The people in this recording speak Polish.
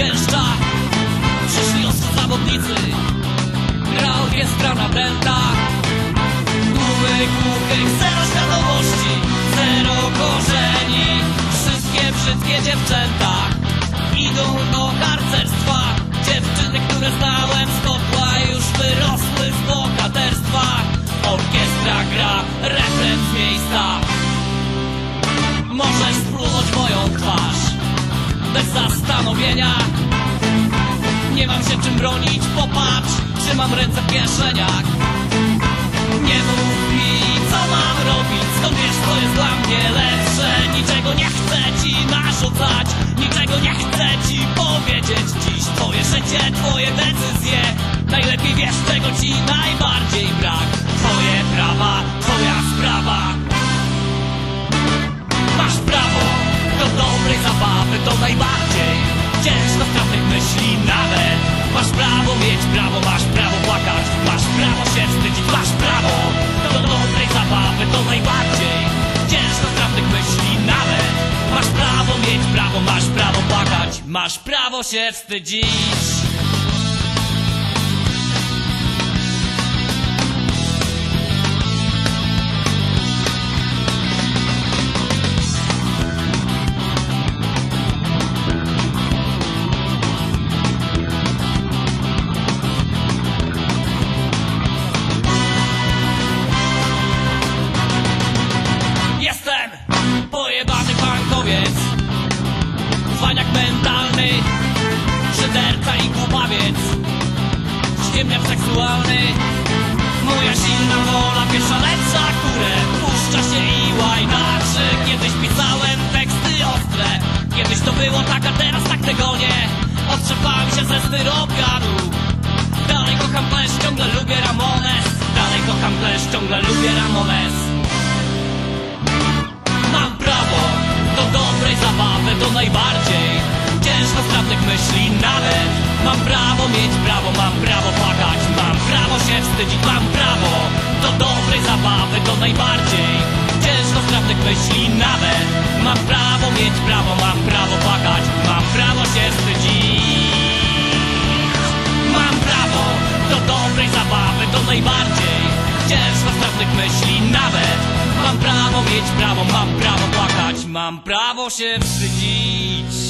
zwyciężcza. Przyszli ostrzy zawodnicy, gra orkiestra na dętach. Głuchy, głuchych, zero świadomości, zero korzeni. Wszystkie brzydkie dziewczęta idą do harcerstwa. Dziewczyny, które znałem z kopła, już wyrosły z bohaterstwa. Orkiestra gra refren z miejsca. Możesz splunąć moją twarz bez zastanowienia. Nie mam się czym bronić, popatrz, trzymam ręce w kieszeniach. Nie mów mi, co mam robić, skąd wiesz, co jest dla mnie lepsze. Niczego nie chcę ci narzucać, niczego nie chcę ci powiedzieć. Dziś twoje życie, twoje decyzje, najlepiej wiesz, czego ci najbardziej brak. Twoje prawa, twoja sprawa. Masz prawo do dobrej zabawy, do najbardziej ciężkostrawnych myśli nawet. Masz prawo mieć prawo, masz prawo płakać, masz prawo się wstydzić, masz prawo do dobrej zabawy, do najbardziej ciężkostrawnych myśli nawet. Masz prawo mieć prawo, masz prawo płakać, masz prawo się wstydzić. Pojebany bankowiec, cwaniak mentalny, szyderca i głupawiec, ściemniacz seksualny. Moja silna wola, pierwsza lepsza, które puszcza się i łajdaczy. Kiedyś pisałem teksty ostre, kiedyś to było tak, a teraz tak tego nie. Otrzepałem się ze styropianu. Dalej kocham Clash, ciągle lubię Ramones. Dalej kocham Clash, ciągle lubię Ramones. Mam prawo do dobrej zabawy, do najbardziej ciężkostrawnych myśli nawet. Mam prawo mieć prawo, mam prawo płakać, mam prawo się wstydzić, mam prawo do dobrej zabawy, do najbardziej ciężkostrawnych myśli nawet. Mam prawo mieć prawo, mam prawo płakać, mam prawo się wstydzić. Mam prawo do dobrej zabawy, do najbardziej ciężkostrawnych myśli nawet. Mam prawo mieć prawo, mam prawo płakać, mam prawo się wstydzić.